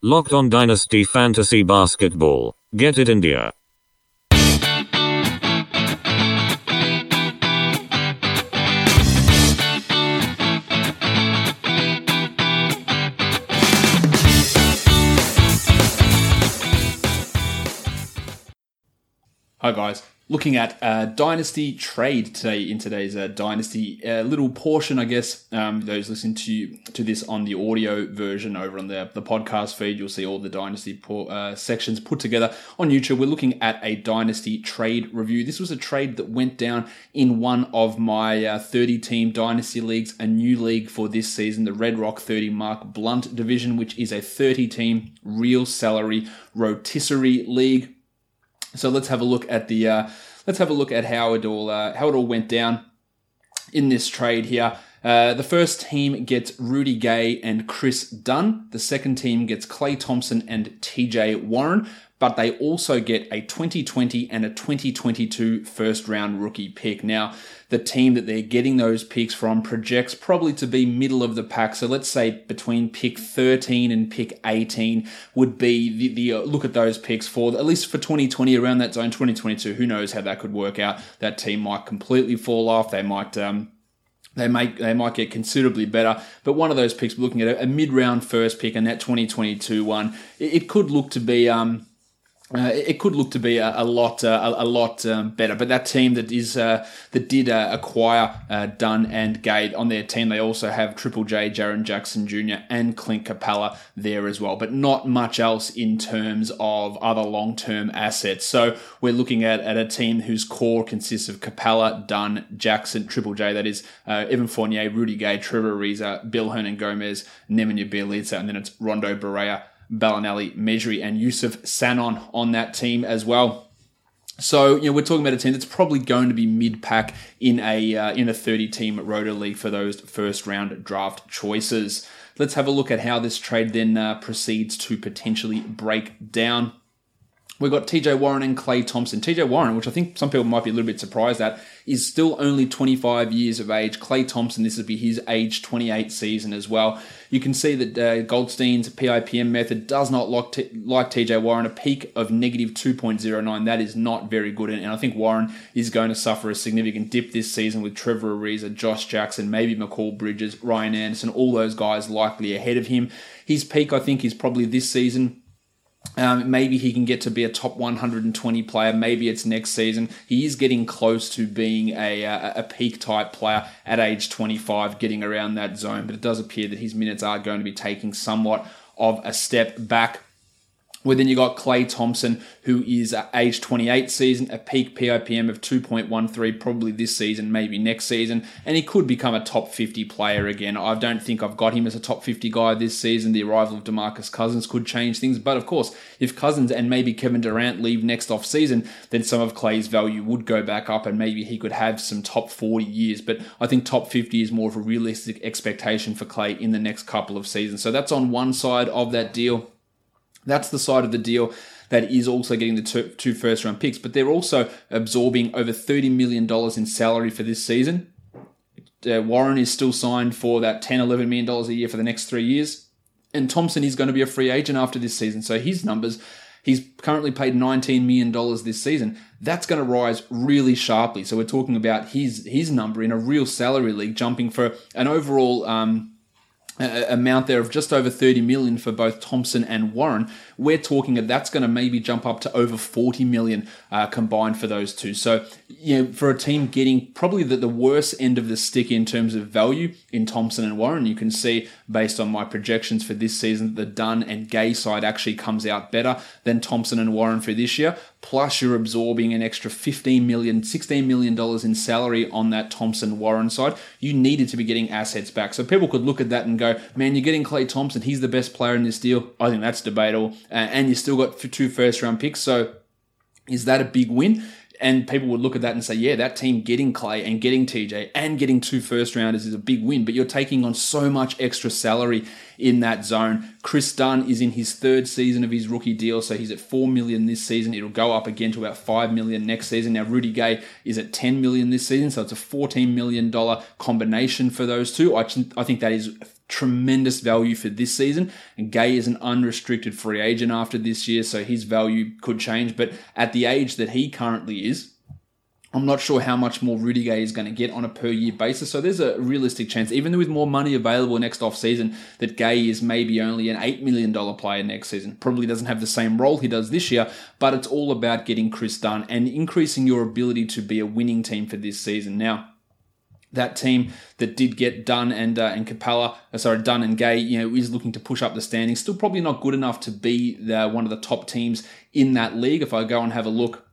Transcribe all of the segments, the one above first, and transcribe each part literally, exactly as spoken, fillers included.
Locked On Dynasty Fantasy Basketball. Get it, India. Hi guys, looking at uh, Dynasty Trade today in today's uh, Dynasty uh, little portion, I guess. Um, those listening to to this on the audio version over on the, the podcast feed, you'll see all the Dynasty po- uh, sections put together on YouTube. We're looking at a Dynasty Trade review. This was a trade that went down in one of my uh, thirty-team Dynasty leagues, a new league for this season, the Red Rock thirty Mark Blunt Division, which is a thirty-team real salary rotisserie league. So let's have a look at the uh, let's have a look at how it all uh, how it all went down in this trade here. Uh, the first team gets Rudy Gay and Chris Dunn. The second team gets Klay Thompson and T J Warren. But they also get a twenty twenty and a twenty twenty-two first round rookie pick. Now, the team that they're getting those picks from projects probably to be middle of the pack. So let's say between pick thirteen and pick eighteen would be the, the uh, look at those picks for, at least for twenty twenty, around that zone. Twenty twenty-two, who knows how that could work out. That team might completely fall off. They might... Um, They may they might get considerably better, but one of those picks, we're looking at a, a mid-round first pick, and that twenty twenty-two one, it, it could look to be um, uh, it could look to be a, a lot uh, a, a lot um, better. But that team that is uh, that did uh, acquire uh, Dunn and Gay on their team, they also have Triple J, Jaren Jackson Junior, and Clint Capella there as well, but not much else in terms of other long-term assets. So we're looking at, at a team whose core consists of Capella, Dunn, Jackson, Triple J, that is uh, Evan Fournier, Rudy Gay, Trevor Ariza, Bill Hernan-Gomez, Nemanja Bjelica, and then it's Rondo Barea, Bellinelli, Mejri, and Yusuf Sanon on that team as well. So, you know, we're talking about a team that's probably going to be mid-pack in a uh, in a thirty-team roto league for those first-round draft choices. Let's have a look at how this trade then uh, proceeds to potentially break down. We've got T J Warren and Klay Thompson. T J Warren, which I think some people might be a little bit surprised at, is still only twenty-five years of age. Klay Thompson, this will be his age twenty-eight season as well. You can see that uh, Goldstein's P I P M method does not like, t- like T J Warren. A peak of negative two point oh nine. That is not very good. And I think Warren is going to suffer a significant dip this season with Trevor Ariza, Josh Jackson, maybe McCall Bridges, Ryan Anderson, all those guys likely ahead of him. His peak, I think, is probably this season. Um, maybe he can get to be a top one hundred twenty player. Maybe it's next season. He is getting close to being a, a, a peak type player at age twenty-five, getting around that zone. But it does appear that his minutes are going to be taking somewhat of a step back. Well, then you got Klay Thompson, who is uh, age twenty-eight season, a peak P I P M of two point one three, probably this season, maybe next season, and he could become a top fifty player again. I don't think I've got him as a top fifty guy this season. The arrival of DeMarcus Cousins could change things, but of course, if Cousins and maybe Kevin Durant leave next off season, then some of Klay's value would go back up, and maybe he could have some top forty years. But I think top fifty is more of a realistic expectation for Klay in the next couple of seasons. So that's on one side of that deal. That's the side of the deal that is also getting the two, two first-round picks, but they're also absorbing over thirty million dollars in salary for this season. Uh, Warren is still signed for that ten, eleven million dollars a year for the next three years, and Thompson is going to be a free agent after this season, so his numbers, he's currently paid nineteen million dollars this season. That's going to rise really sharply, so we're talking about his, his number in a real salary league jumping for an overall... Um, amount there of just over thirty million for both Thompson and Warren. We're talking that that's going to maybe jump up to over forty million uh, combined for those two. So, you know, for a team getting probably the, the worst end of the stick in terms of value in Thompson and Warren, you can see based on my projections for this season, the Dunn and Gay side actually comes out better than Thompson and Warren for this year. Plus, you're absorbing an extra fifteen million, sixteen million dollars in salary on that Thompson-Warren side. You needed to be getting assets back. So people could look at that and go, man, you're getting Klay Thompson. He's the best player in this deal. I think that's debatable. Uh, and you still got two first-round picks. So is that a big win? And people would look at that and say, yeah, that team getting Klay and getting T J and getting two first rounders is a big win, but you're taking on so much extra salary in that zone. Chris Dunn is in his third season of his rookie deal, so he's at four million dollars this season. It'll go up again to about five million dollars next season. Now, Rudy Gay is at ten million dollars this season, so it's a fourteen million dollars combination for those two. I, I think that is tremendous value for this season. And Gay is an unrestricted free agent after this year, so his value could change. But at the age that he currently is, I'm not sure how much more Rudy Gay is going to get on a per-year basis. So there's a realistic chance, even with more money available next off-season, that Gay is maybe only an eight million dollars player next season. Probably doesn't have the same role he does this year, but it's all about getting Chris Dunn and increasing your ability to be a winning team for this season. Now, that team that did get Dunn and uh, and Capella, uh, sorry, Dunn and Gay, you know, is looking to push up the standings. Still probably not good enough to be the, one of the top teams in that league. If I go and have a look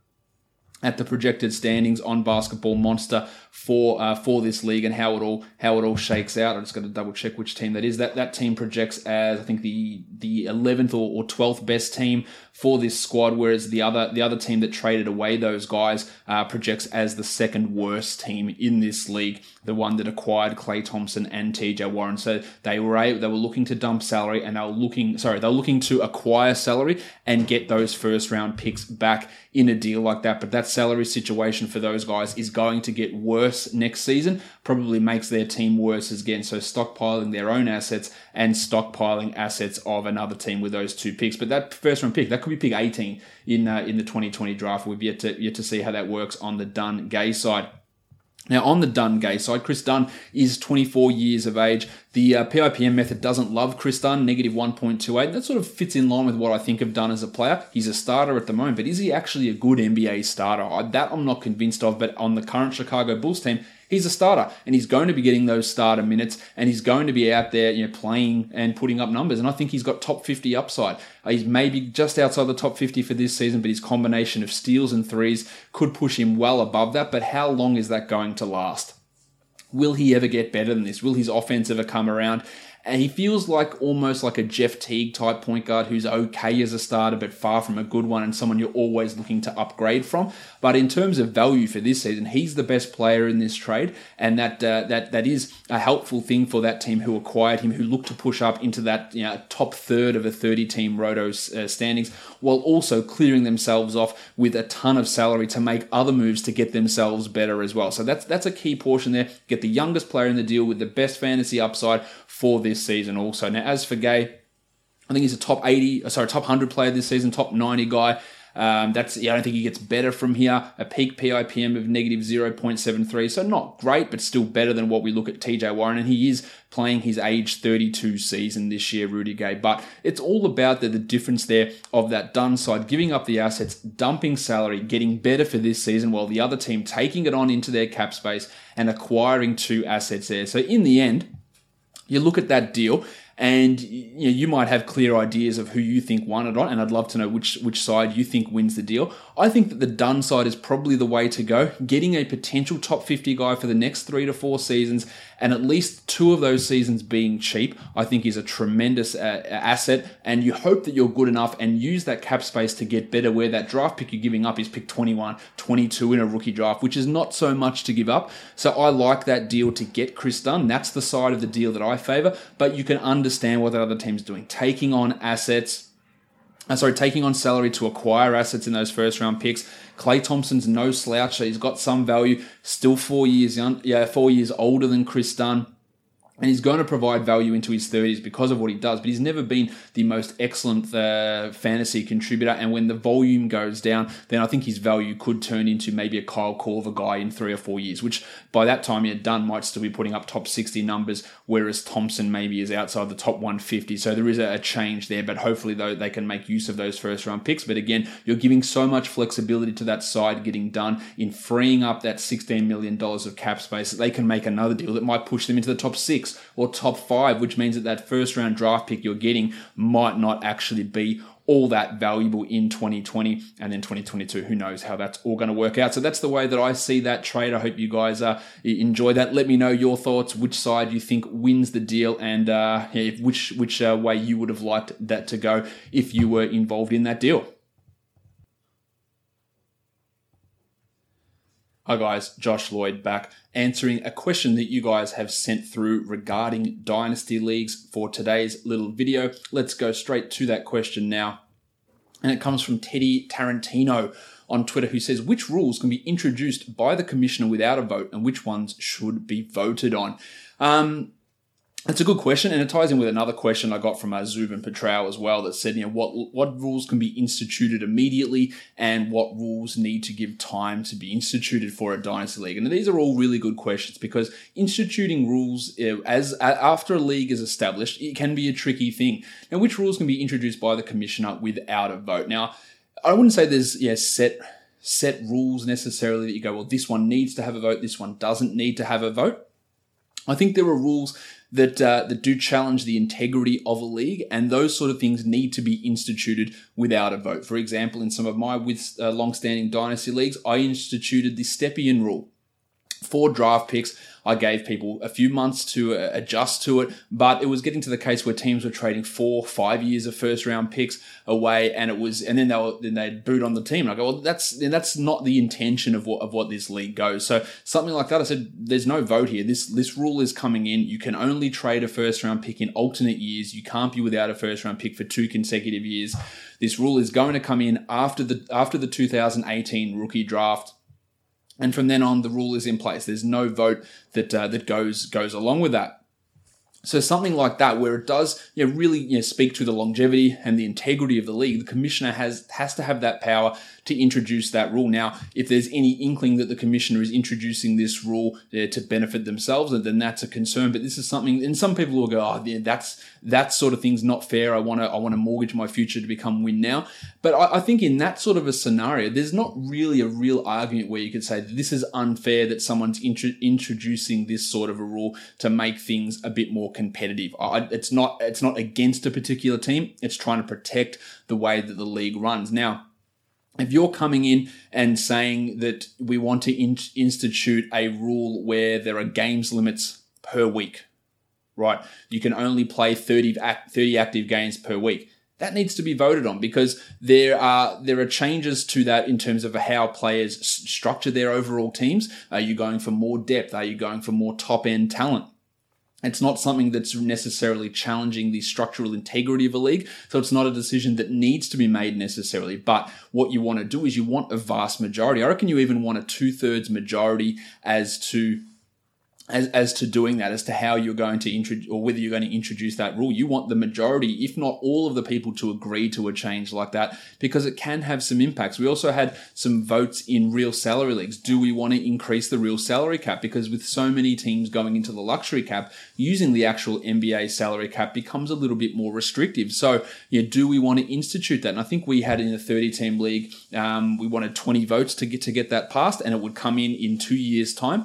at the projected standings on Basketball Monster for uh, for this league and how it all how it all shakes out. I'm just going to double check which team that is. That that team projects as I think the the eleventh or, or twelfth best team for this squad, whereas the other the other team that traded away those guys uh, projects as the second worst team in this league, the one that acquired Klay Thompson and T J Warren. So they were able, they were looking to dump salary and they were looking sorry they were looking to acquire salary and get those first round picks back in a deal like that. But that salary situation for those guys is going to get worse next season, probably makes their team worse again. So stockpiling their own assets and stockpiling assets of another team with those two picks. But that first round pick, that could be pick eighteen in uh, in the twenty twenty draft. We've yet to yet to see how that works on the Dunn Gay side. Now, on the Dunn Gay side, Chris Dunn is twenty-four years of age. The uh, P I P M method doesn't love Chris Dunn, negative one point two eight. That sort of fits in line with what I think of Dunn as a player. He's a starter at the moment, but is he actually a good N B A starter? I, that I'm not convinced of, but on the current Chicago Bulls team, he's a starter, and he's going to be getting those starter minutes, and he's going to be out there, you know, playing and putting up numbers. And I think he's got top fifty upside. He's maybe just outside the top fifty for this season, but his combination of steals and threes could push him well above that. But how long is that going to last? Will he ever get better than this? Will his offense ever come around? And he feels like almost like a Jeff Teague type point guard who's okay as a starter, but far from a good one and someone you're always looking to upgrade from. But in terms of value for this season, he's the best player in this trade, and that uh, that that is a helpful thing for that team who acquired him, who look to push up into that, you know, top third of a thirty-team Roto uh, standings, while also clearing themselves off with a ton of salary to make other moves to get themselves better as well. So that's that's a key portion there. Get the youngest player in the deal with the best fantasy upside for this season also. Now, as for Gay, I think he's a top eighty, sorry, top one hundred player this season, top ninety guy. Um, that's yeah, I don't think he gets better from here. A peak P I P M of negative zero point seven three, so not great, but still better than what we look at T J Warren, and he is playing his age thirty-two season this year, Rudy Gay. But it's all about the, the difference there of that Dunn side, giving up the assets, dumping salary, getting better for this season, while the other team taking it on into their cap space and acquiring two assets there. So in the end, you look at that deal, and you know, you might have clear ideas of who you think won it on, and I'd love to know which which side you think wins the deal. I think that the Dunn side is probably the way to go. Getting a potential top fifty guy for the next three to four seasons, and at least two of those seasons being cheap, I think is a tremendous uh, asset, and you hope that you're good enough and use that cap space to get better, where that draft pick you're giving up is pick twenty-one, twenty-two in a rookie draft, which is not so much to give up. So I like that deal to get Chris Dunn. That's the side of the deal that I favor, but you can understand what that other team's doing. Taking on assets, uh, sorry, taking on salary to acquire assets in those first round picks. Klay Thompson's no slouch, so he's got some value. Still four years young, yeah, four years older than Chris Dunn. And he's going to provide value into his thirties because of what he does. But he's never been the most excellent uh, fantasy contributor. And when the volume goes down, then I think his value could turn into maybe a Kyle Korver guy in three or four years, which by that time you're done might still be putting up top sixty numbers, whereas Thompson maybe is outside the top one fifty. So there is a, a change there. But hopefully, though, they can make use of those first round picks. But again, you're giving so much flexibility to that side getting done in freeing up that sixteen million dollars of cap space that they can make another deal that might push them into the top six or top five, which means that that first round draft pick you're getting might not actually be all that valuable in twenty twenty, and then twenty twenty-two, who knows how that's all going to work out. So that's the way that I see that trade. I hope you guys uh, enjoy that. Let me know your thoughts, which side you think wins the deal, and uh, yeah, which which uh, way you would have liked that to go if you were involved in that deal. Hi guys, Josh Lloyd back, answering a question that you guys have sent through regarding Dynasty Leagues for today's little video. Let's go straight to that question now. And it comes from Teddy Tarantino on Twitter, who says, which rules can be introduced by the commissioner without a vote and which ones should be voted on? Um, That's a good question, and it ties in with another question I got from uh, Zubin Petrao as well that said, you know, what what rules can be instituted immediately and what rules need to give time to be instituted for a Dynasty League. And these are all really good questions because instituting rules uh, as uh, after a league is established, it can be a tricky thing. Now, which rules can be introduced by the commissioner without a vote? Now, I wouldn't say there's yeah, set set rules necessarily that you go, well, this one needs to have a vote, this one doesn't need to have a vote. I think there are rules that uh, that do challenge the integrity of a league, and those sort of things need to be instituted without a vote. For example, in some of my with uh, long-standing dynasty leagues, I instituted the Stepien rule. For draft picks, I gave people a few months to uh, adjust to it, but it was getting to the case where teams were trading four, five years of first-round picks away, and it was, and then they were, then they'd boot on the team. And I go, well, that's that's not the intention of what of what this league goes. So something like that, I said, there's no vote here. This this rule is coming in. You can only trade a first-round pick in alternate years. You can't be without a first-round pick for two consecutive years. This rule is going to come in after the after the two thousand eighteen rookie draft. And from then on, the rule is in place. There's no vote that uh, that goes goes along with that. So something like that, where it does you know, really you know, speak to the longevity and the integrity of the league, the commissioner has has to have that power to introduce that rule. Now, if there's any inkling that the commissioner is introducing this rule uh, to benefit themselves, then that's a concern. But this is something, and some people will go, "Oh, yeah, that's that sort of thing's not fair. I want to I want to mortgage my future to become win now." But I, I think in that sort of a scenario, there's not really a real argument where you could say that this is unfair that someone's intro- introducing this sort of a rule to make things a bit more competitive. I, it's not it's not against a particular team. It's trying to protect the way that the league runs. Now, if you're coming in and saying that we want to in- institute a rule where there are games limits per week, right? You can only play thirty, thirty active games per week. That needs to be voted on because there are there are changes to that in terms of how players s- structure their overall teams. Are you going for more depth? Are you going for more top-end talent? It's not something that's necessarily challenging the structural integrity of a league, so it's not a decision that needs to be made necessarily. But what you want to do is you want a vast majority. I reckon you even want a two-thirds majority as to As, as to doing that, as to how you're going to introduce, or whether you're going to introduce that rule. You want the majority, if not all of the people, to agree to a change like that, because it can have some impacts. We also had some votes in real salary leagues. Do we want to increase the real salary cap? Because with so many teams going into the luxury cap, using the actual N B A salary cap becomes a little bit more restrictive. So, yeah, do we want to institute that? And I think we had in a thirty-team league, um, we wanted twenty votes to get to get that passed, and it would come in in two years' time.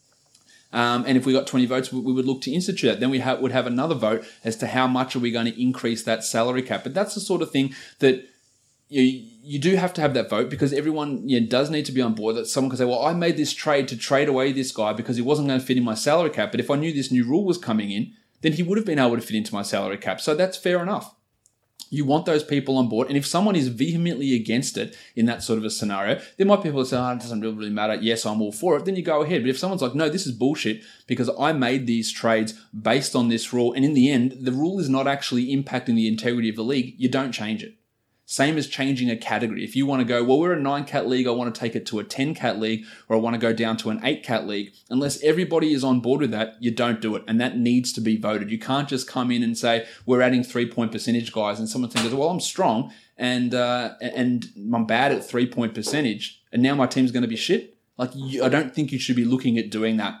Um, and if we got twenty votes, we would look to institute that. Then we ha- would have another vote as to how much are we going to increase that salary cap. But that's the sort of thing that you you do have to have that vote because everyone you know, does need to be on board. That someone can say, well, I made this trade to trade away this guy because he wasn't going to fit in my salary cap. But if I knew this new rule was coming in, then he would have been able to fit into my salary cap. So that's fair enough. You want those people on board. And if someone is vehemently against it in that sort of a scenario, there might be people that say, oh, it doesn't really matter. Yes, I'm all for it. Then you go ahead. But if someone's like, no, this is bullshit because I made these trades based on this rule. And in the end, the rule is not actually impacting the integrity of the league. You don't change it. Same as changing a category. If you want to go, well, we're a nine-cat league, I want to take it to a ten-cat league, or I want to go down to an eight-cat league, unless everybody is on board with that, you don't do it. And that needs to be voted. You can't just come in and say, we're adding three-point percentage guys, and someone thinks, well, I'm strong, and uh, and I'm bad at three-point percentage, and now my team's going to be shit. Like, you, I don't think you should be looking at doing that.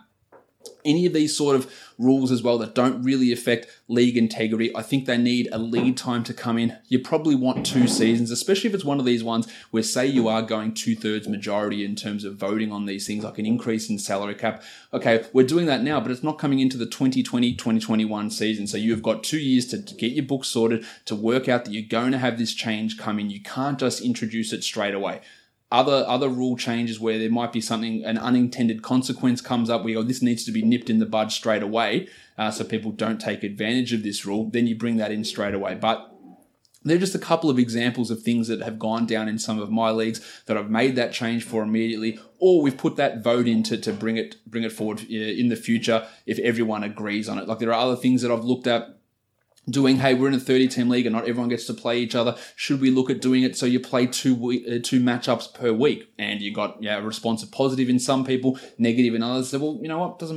Any of these sort of rules as well that don't really affect league integrity, I think they need a lead time to come in. You probably want two seasons, especially if it's one of these ones where, say, you are going two-thirds majority in terms of voting on these things, like an increase in salary cap. Okay, we're doing that now, but it's not coming into the twenty twenty twenty twenty-one season. So you've got two years to, to get your books sorted, to work out that you're going to have this change come in. You can't just introduce it straight away. Other other rule changes where there might be something, an unintended consequence comes up where you go, this needs to be nipped in the bud straight away uh, so people don't take advantage of this rule, then you bring that in straight away. But they're just a couple of examples of things that have gone down in some of my leagues that I've made that change for immediately, or we've put that vote in to, to bring it bring it forward in the future if everyone agrees on it. Like there are other things that I've looked at doing, hey, we're in a thirty-team league and not everyone gets to play each other. Should we look at doing it so you play two we- uh, two matchups per week? And you got yeah, a response of positive in some people, negative in others. So, well, you know what? Doesn't matter.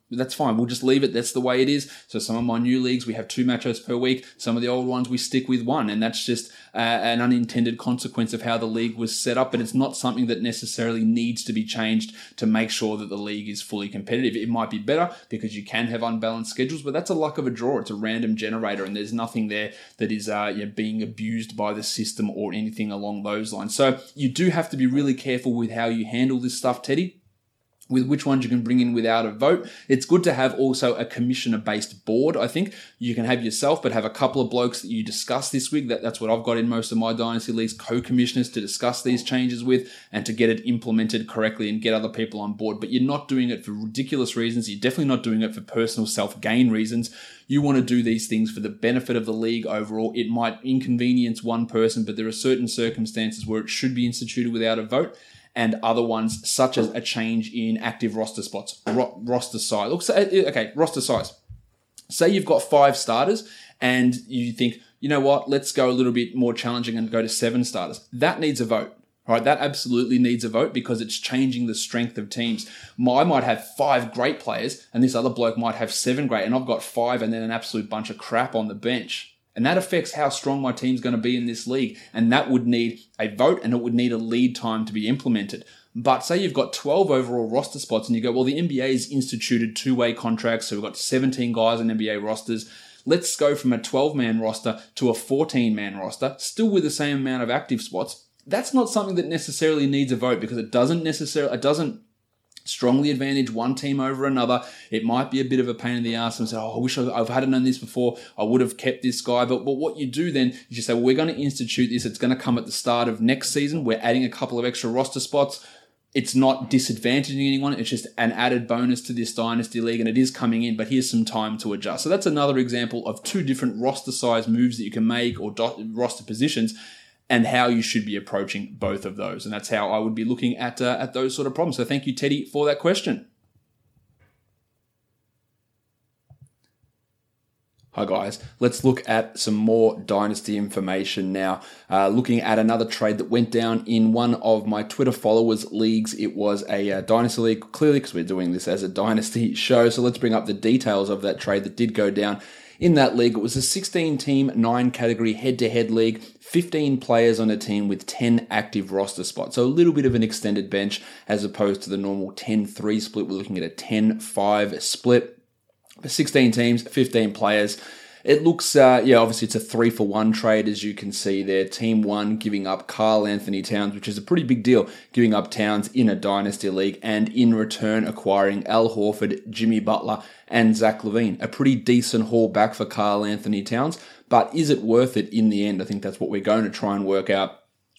That's fine. We'll just leave it. That's the way it is. So some of my new leagues, we have two matchups per week. Some of the old ones, we stick with one. And that's just uh, an unintended consequence of how the league was set up. But it's not something that necessarily needs to be changed to make sure that the league is fully competitive. It might be better because you can have unbalanced schedules, but that's a luck of a draw. It's a random generator, and there's nothing there that is uh, you know, being abused by the system or anything along those lines. So you do have to be really careful with how you handle this stuff, Teddy, with which ones you can bring in without a vote. It's good to have also a commissioner-based board. I think you can have yourself, but have a couple of blokes that you discuss this week. That, that's what I've got in most of my Dynasty Leagues, co-commissioners to discuss these changes with and to get it implemented correctly and get other people on board. But you're not doing it for ridiculous reasons. You're definitely not doing it for personal self-gain reasons. You want to do these things for the benefit of the league overall. It might inconvenience one person, but there are certain circumstances where it should be instituted without a vote, and other ones such as a change in active roster spots, ro- roster size. Look, okay, roster size. Say you've got five starters and you think, you know what, let's go a little bit more challenging and go to seven starters. That needs a vote. Right, that absolutely needs a vote because it's changing the strength of teams. I might have five great players and this other bloke might have seven great, and I've got five and then an absolute bunch of crap on the bench. And that affects how strong my team's going to be in this league. And that would need a vote and it would need a lead time to be implemented. But say you've got twelve overall roster spots and you go, well, the N B A's instituted two-way contracts, so we've got seventeen guys on N B A rosters. Let's go from a twelve-man roster to a fourteen-man roster, still with the same amount of active spots. That's not something that necessarily needs a vote because it doesn't necessarily, it doesn't strongly advantage one team over another. It might be a bit of a pain in the ass and say, oh, I wish I, I've had known this before. I would have kept this guy. But, but what you do then is you say, well, we're going to institute this. It's going to come at the start of next season. We're adding a couple of extra roster spots. It's not disadvantaging anyone. It's just an added bonus to this Dynasty League, and it is coming in, but here's some time to adjust. So that's another example of two different roster size moves that you can make or dot, roster positions, and how you should be approaching both of those. And that's how I would be looking at uh, at those sort of problems. So thank you, Teddy, for that question. Hi guys, let's look at some more Dynasty information now. Uh, looking at another trade that went down in one of my Twitter followers' leagues. It was a uh, Dynasty League, clearly because we're doing this as a Dynasty show. So let's bring up the details of that trade that did go down. In that league, it was a sixteen-team, nine-category head-to-head league, fifteen players on a team with ten active roster spots. So a little bit of an extended bench as opposed to the normal ten three split. We're looking at a ten five split. sixteen teams, fifteen players. It looks, uh, yeah, obviously it's a three for one trade, as you can see there. Team one giving up Karl Anthony Towns, which is a pretty big deal, giving up Towns in a Dynasty League, and in return acquiring Al Horford, Jimmy Butler, and Zach LaVine. A pretty decent haul back for Karl Anthony Towns, but is it worth it in the end? I think that's what we're going to try and work out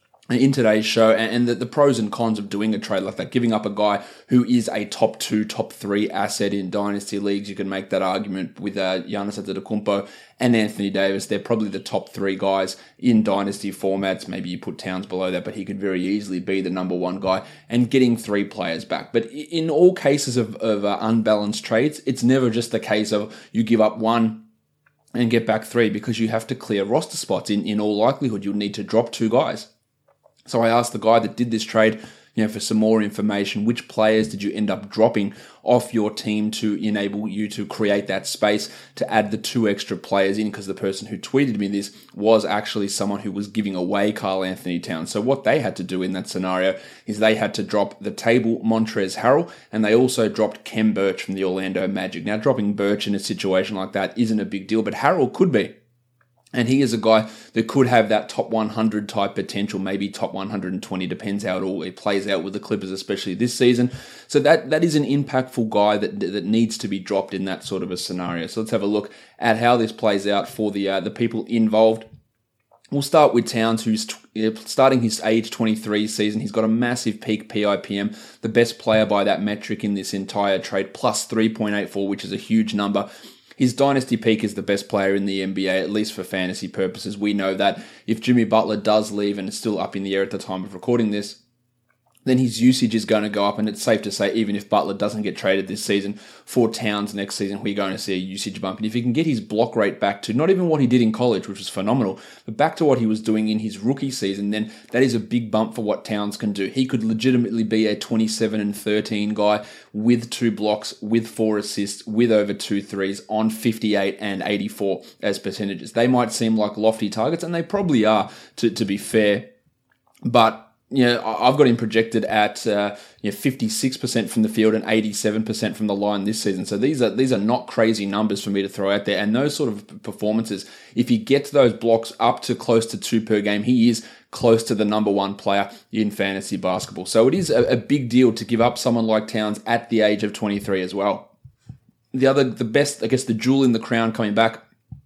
in today's show, and the, the pros and cons of doing a trade like that, giving up a guy who is a top two, top three asset in Dynasty Leagues. You can make that argument with uh, Giannis Antetokounmpo and Anthony Davis. They're probably the top three guys in Dynasty formats. Maybe you put Towns below that, but he could very easily be the number one guy, and getting three players back. But in all cases of, of uh, unbalanced trades, it's never just the case of you give up one and get back three, because you have to clear roster spots. In, in all likelihood, you'll need to drop two guys. So I asked the guy that did this trade, you know, for some more information. Which players did you end up dropping off your team to enable you to create that space to add the two extra players in? Because the person who tweeted me this was actually someone who was giving away Karl Anthony Towns. So what they had to do in that scenario is they had to drop the table Montrezl Harrell, and they also dropped Khem Birch from the Orlando Magic. Now, dropping Birch in a situation like that isn't a big deal, but Harrell could be. And he is a guy that could have that top one hundred type potential, maybe top one hundred twenty, depends how it all it plays out with the Clippers, especially this season. So that that is an impactful guy that that needs to be dropped in that sort of a scenario. So let's have a look at how this plays out for the uh, the people involved. We'll start with Towns, who's t- starting his age twenty-three season. He's got a massive peak P I P M, the best player by that metric in this entire trade, plus three point eight four, which is a huge number. His dynasty peak is the best player in the N B A, at least for fantasy purposes. We know that if Jimmy Butler does leave, and it's still up in the air at the time of recording this, then his usage is going to go up, and it's safe to say even if Butler doesn't get traded this season, for Towns next season, we're going to see a usage bump. And if he can get his block rate back to not even what he did in college, which was phenomenal, but back to what he was doing in his rookie season, then that is a big bump for what Towns can do. He could legitimately be a twenty-seven and thirteen guy with two blocks, with four assists, with over two threes on fifty-eight and eighty-four as percentages. They might seem like lofty targets, and they probably are, to, to be fair, but you know, I've got him projected at uh, you know, fifty-six percent from the field and eighty-seven percent from the line this season. So these are these are not crazy numbers for me to throw out there. And those sort of performances, if he gets those blocks up to close to two per game, he is close to the number one player in fantasy basketball. So it is a, a big deal to give up someone like Towns at the age of twenty-three as well. The other, the best, I guess, the jewel in the crown coming back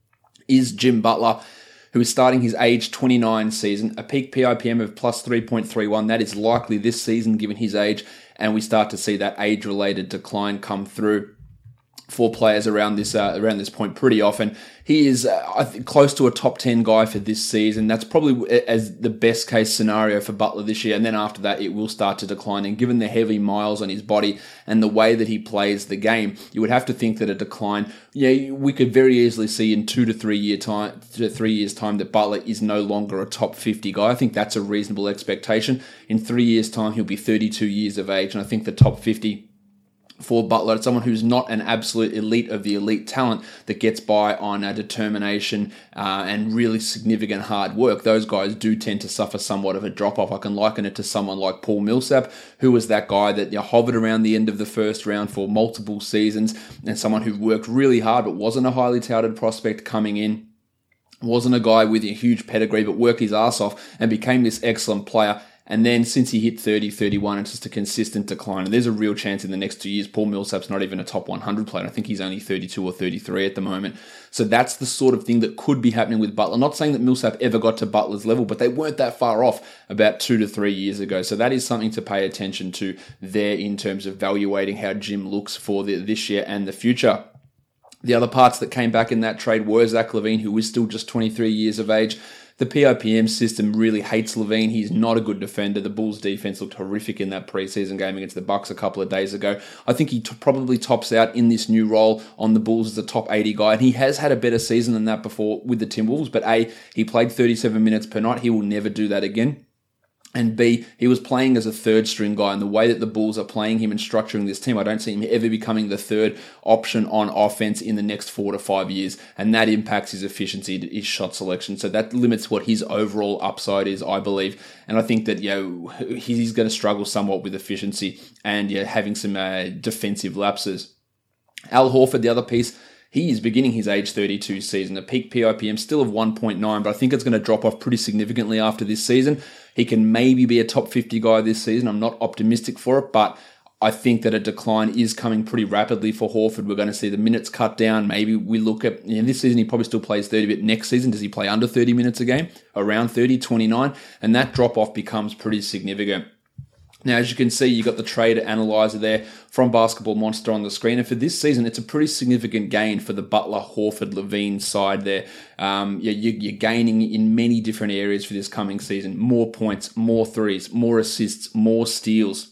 is Jim Butler, who is starting his age twenty-nine season, a peak P I P M of plus three point three one. That is likely this season given his age, and we start to see that age-related decline come through for players around this uh, around this point pretty often. He is uh, I think close to a top ten guy for this season. That's probably as the best case scenario for Butler this year. And then after that, it will start to decline. And given the heavy miles on his body and the way that he plays the game, you would have to think that a decline, yeah, we could very easily see in two to three year time, to three years time that Butler is no longer a top fifty guy. I think that's a reasonable expectation. In three years time, he'll be thirty-two years of age. And I think the top fifty for Butler, it's someone who's not an absolute elite of the elite talent that gets by on uh, determination uh, and really significant hard work. Those guys do tend to suffer somewhat of a drop-off. I can liken it to someone like Paul Millsap, who was that guy that you know, hovered around the end of the first round for multiple seasons, and someone who worked really hard but wasn't a highly touted prospect coming in. Wasn't a guy with a huge pedigree, but worked his ass off and became this excellent player. And then since he hit thirty, thirty-one, it's just a consistent decline. And there's a real chance in the next two years, Paul Millsap's not even a top one hundred player. I think he's only thirty-two or thirty-three at the moment. So that's the sort of thing that could be happening with Butler. Not saying that Millsap ever got to Butler's level, but they weren't that far off about two to three years ago. So that is something to pay attention to there in terms of evaluating how Jim looks for the, this year and the future. The other parts that came back in that trade were Zach LaVine, who is still just twenty-three years of age. The P I P M system really hates LaVine. He's not a good defender. The Bulls' defense looked horrific in that preseason game against the Bucks a couple of days ago. I think he t- probably tops out in this new role on the Bulls as a top eighty guy, and he has had a better season than that before with the Timberwolves. But A, he played thirty-seven minutes per night. He will never do that again. And B, he was playing as a third string guy, and the way that the Bulls are playing him and structuring this team, I don't see him ever becoming the third option on offense in the next four to five years. And that impacts his efficiency, his shot selection. So that limits what his overall upside is, I believe. And I think that, you know, he's going to struggle somewhat with efficiency and yeah, having some uh, defensive lapses. Al Horford, the other piece, he is beginning his age thirty-two season, a peak P I P M still of one point nine, but I think it's going to drop off pretty significantly after this season. He can maybe be a top fifty guy this season. I'm not optimistic for it, but I think that a decline is coming pretty rapidly for Horford. We're going to see the minutes cut down. Maybe we look at, you know, this season he probably still plays thirty, but next season, does he play under thirty minutes a game? Around thirty, twenty-nine? And that drop off becomes pretty significant. Now, as you can see, you've got the trade analyzer there from Basketball Monster on the screen. And for this season, it's a pretty significant gain for the Butler, Horford, LaVine side there. Um, you're gaining in many different areas for this coming season. More points, more threes, more assists, more steals.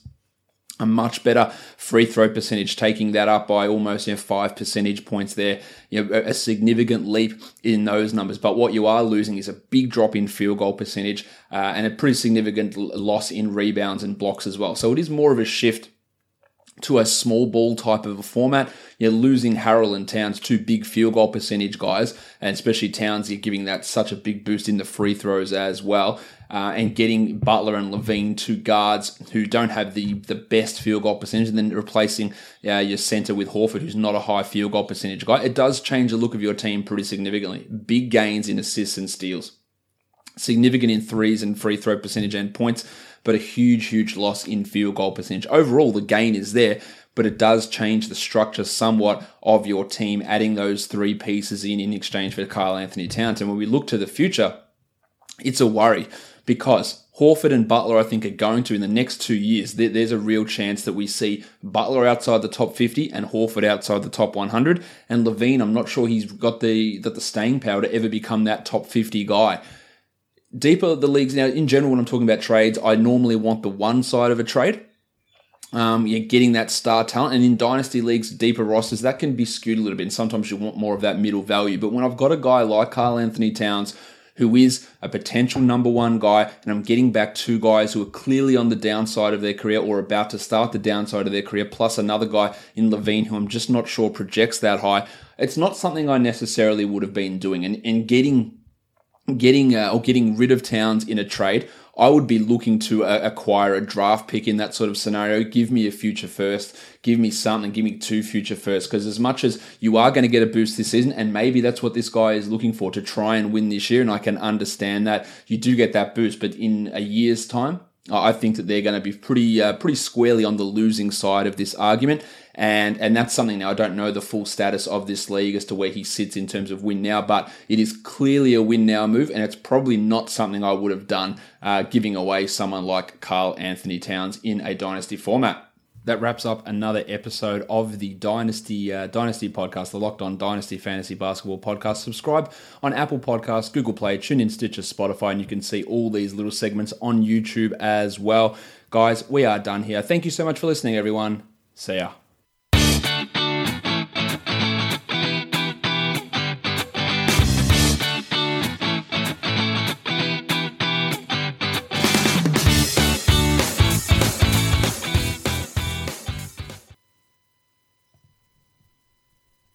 A much better free throw percentage, taking that up by almost you know, five percentage points there. You know, a significant leap in those numbers. But what you are losing is a big drop in field goal percentage uh, and a pretty significant loss in rebounds and blocks as well. So it is more of a shift to a small ball type of a format. You're losing Harrell and Towns, two big field goal percentage guys, and especially Towns, you're giving that such a big boost in the free throws as well. Uh, and getting Butler and LaVine, two guards who don't have the, the best field goal percentage, and then replacing uh, your center with Horford, who's not a high field goal percentage guy. It does change the look of your team pretty significantly. Big gains in assists and steals. Significant in threes and free throw percentage and points, but a huge, huge loss in field goal percentage. Overall, the gain is there, but it does change the structure somewhat of your team, adding those three pieces in in exchange for Karl Anthony Towns. And when we look to the future, it's a worry. Because Horford and Butler, I think, are going to, in the next two years, there's a real chance that we see Butler outside the top fifty and Horford outside the top one hundred. And LaVine, I'm not sure he's got the, got the staying power to ever become that top fifty guy. deeper the leagues now, in general, when I'm talking about trades, I normally want the one side of a trade. Um, you're getting that star talent, and in dynasty leagues, deeper rosters, that can be skewed a little bit, and sometimes you want more of that middle value. But when I've got a guy like Karl Anthony Towns, who is a potential number one guy, and I'm getting back two guys who are clearly on the downside of their career or about to start the downside of their career, plus another guy in LaVine who I'm just not sure projects that high, it's not something I necessarily would have been doing. And, and getting getting uh, or getting rid of Towns in a trade, I would be looking to uh, acquire a draft pick in that sort of scenario. Give me a future first. Give me something. Give me two future firsts. Because as much as you are going to get a boost this season, and maybe that's what this guy is looking for, to try and win this year, and I can understand that, you do get that boost. But in a year's time, I think that they're going to be pretty uh, pretty squarely on the losing side of this argument. And and that's something now, I don't know the full status of this league as to where he sits in terms of win now, but it is clearly a win now move, and it's probably not something I would have done uh, giving away someone like Karl Anthony Towns in a dynasty format. That wraps up another episode of the Dynasty uh, Dynasty podcast, the Locked On Dynasty Fantasy Basketball podcast. Subscribe on Apple Podcasts, Google Play, TuneIn, Stitcher, Spotify, and you can see all these little segments on YouTube as well. Guys, we are done here. Thank you so much for listening, everyone. See ya.